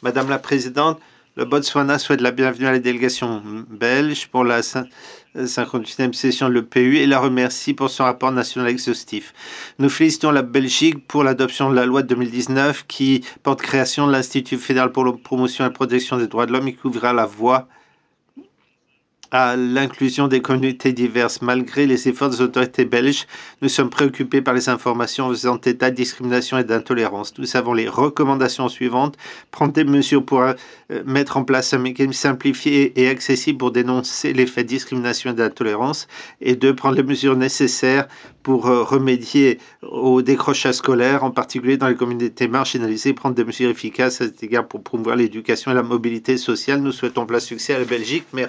Madame la Présidente, le Botswana souhaite la bienvenue à la délégation belge pour la 58e session de l'EPU et la remercie pour son rapport national exhaustif. Nous félicitons la Belgique pour l'adoption de la loi de 2019 qui porte création de l'Institut fédéral pour la promotion et la protection des droits de l'homme et qui ouvrira la voie à l'inclusion des communautés diverses. Malgré les efforts des autorités belges, nous sommes préoccupés par les informations faisant état de discrimination et d'intolérance. Nous avons les recommandations suivantes. Prendre des mesures pour mettre en place un mécanisme simplifié et accessible pour dénoncer les faits de discrimination et d'intolérance. Et deux, prendre les mesures nécessaires pour remédier au décrochage scolaire, en particulier dans les communautés marginalisées, prendre des mesures efficaces à cet égard pour promouvoir l'éducation et la mobilité sociale. Nous souhaitons plein succès à la Belgique. Merci.